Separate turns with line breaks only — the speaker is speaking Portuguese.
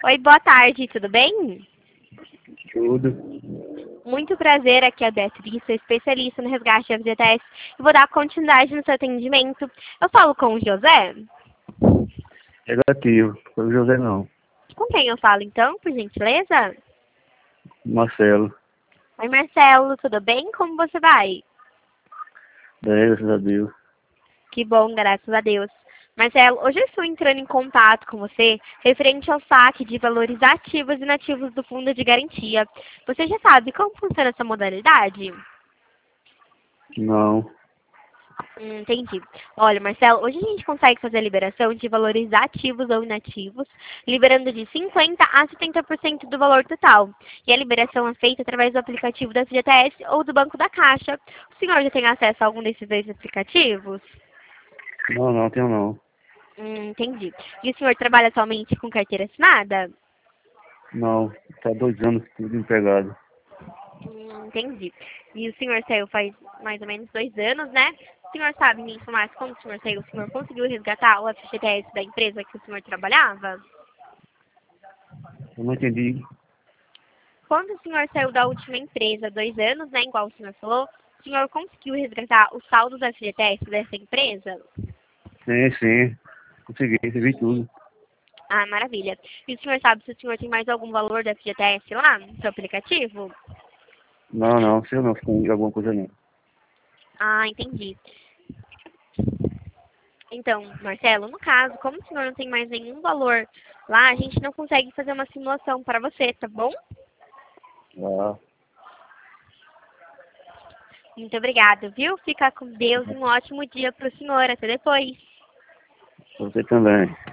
Oi, boa tarde, tudo bem?
Tudo.
Muito prazer, aqui é a Beatriz, sou especialista no resgate de FGTS e vou dar continuidade no seu atendimento. Eu falo com o José?
Negativo. Foi o José não.
Com quem eu falo então, por gentileza?
Marcelo.
Oi, Marcelo, tudo bem? Como você vai?
Bem, graças a Deus.
Que bom, graças a Deus. Marcelo, hoje eu estou entrando em contato com você referente ao saque de valores ativos e inativos do Fundo de Garantia. Você já sabe como funciona essa modalidade?
Não.
Entendi. Olha, Marcelo, hoje a gente consegue fazer a liberação de valores ativos ou inativos, liberando de 50% a 70% do valor total. E a liberação é feita através do aplicativo da FGTS ou do Banco da Caixa. O senhor já tem acesso a algum desses dois aplicativos?
Não, tenho não.
Entendi. E o senhor trabalha atualmente com carteira assinada?
Não. Tá 2 anos tudo empregado.
Entendi. E o senhor saiu faz mais ou menos 2 anos, né? O senhor sabe me informar como o senhor saiu? O senhor conseguiu resgatar o FGTS da empresa que o senhor trabalhava?
Eu não entendi.
Quando o senhor saiu da última empresa, 2 anos, né? Igual o senhor falou, o senhor conseguiu resgatar os saldos do FGTS dessa empresa?
Sim. Consegui, recebi tudo.
Ah, maravilha. E o senhor sabe se o senhor tem mais algum valor do FGTS lá no seu aplicativo?
Não. Se eu não ficou alguma coisa não.
Ah, entendi. Então, Marcelo, no caso, como o senhor não tem mais nenhum valor lá, a gente não consegue fazer uma simulação para você, tá bom?
Ah,
Muito obrigada, viu? Fica com Deus e um ótimo dia para o senhor. Até depois.
você também.